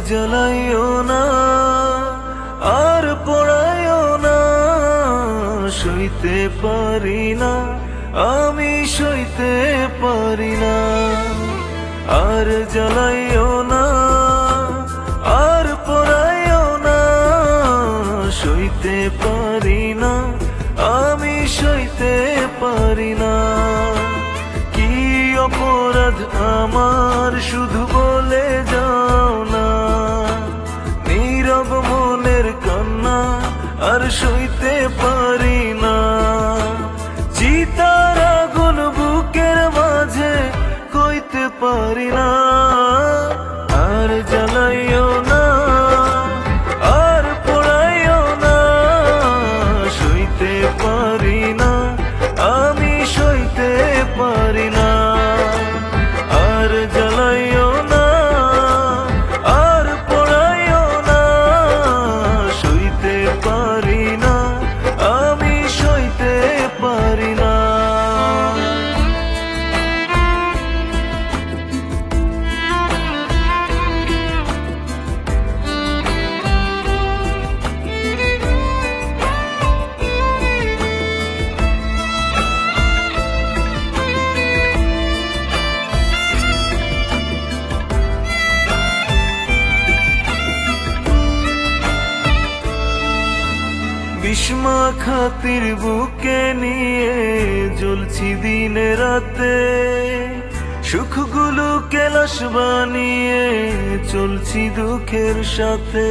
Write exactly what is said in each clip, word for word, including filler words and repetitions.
জ্বালাইও না, আর পোড়াইও না, সইতে পারি না, আমি সইতে পারি না। আর জ্বালাইও না, আর পোড়াইও না, সইতে পারি না, আমি সইতে পারি না। কি অপরাধ আমার শুধু বলে যাও না, নীরব মনের কান্না আর সইতে পারি না। চিতার আগুন বুকের মাঝে কইতে পারি না। আর জ্বালাইও না, আর পোড়াইও না, সইতে পারি না, আমি সইতে পারি না। আর জ্বালাইও না, আর পোড়াইও না, সইতে পারি না, আমি সইতে পারি না। বিস্মা খাতির বুকে নিয়ে জ্বলছি দিনে রাতে, সুখগুলো কেলাস বানিয়ে চলছি দুঃখের সাথে।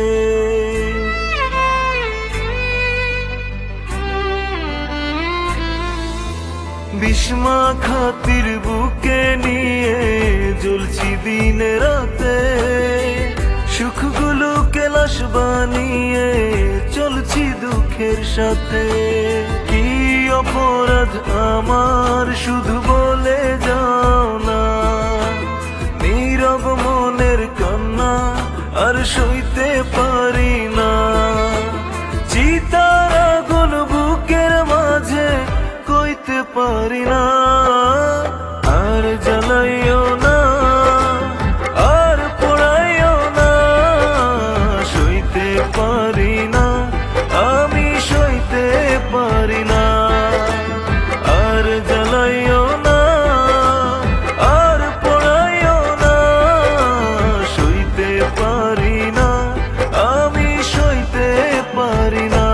বিস্মা খাতির বুকে নিয়ে জ্বলছি দিনে রাতে, সুখগুলো কেলাস বানিয়ে চলছি দুঃখের সাথে। কি অপরাধ আমার শুধু বলে যাও না, নীরব মনের কান্না আর সইতে পারি না। চিতার আগুন বুকের মাঝে কইতে পারি না। আর জ্বালাইও না, আর পোড়াইও না, সইতে পারি না, আমি সইতে পারি না। আর জ্বালাইও না, আর পোড়াইও না, সইতে পারি না, আমি সইতে পারি না।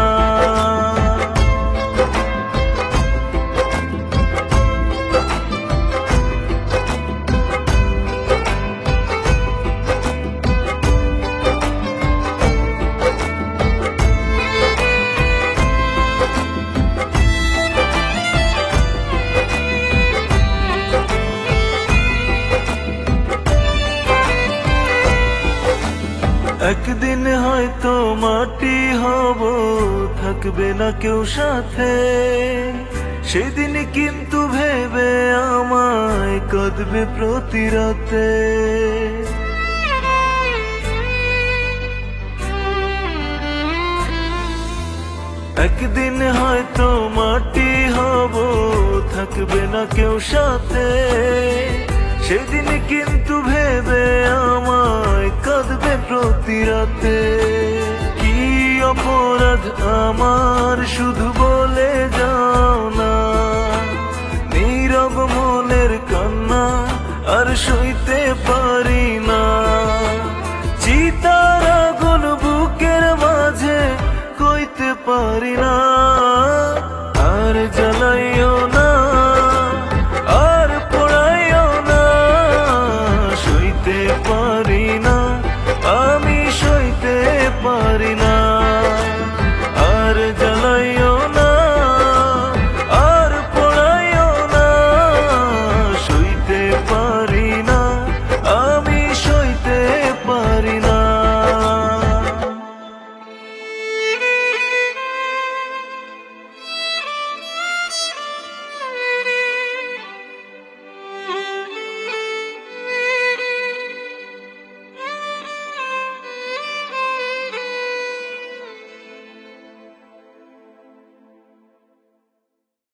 একদিন হয়তো মাটি হব, থাকবে না কেউ সাথে, সেদিন কিন্তু ভেবে আমায় কাঁদবে প্রতি রাতে। একদিন হয়তো মাটি হব, থাকবে না কেউ সাথে, সেদিন কিন্তু ভেবে আমায় কাঁদবে প্রতি রাতে। কি অপরাধ আমার শুধু বলে যাও না, নীরব মনের কান্না আর সইতে পারি না। চিতার আগুন বুকের মাঝে কইতে পারি না। আর জ্বালাইও না, আর পোড়াইও না, সইতে পারি না, আমি সইতে পারি না।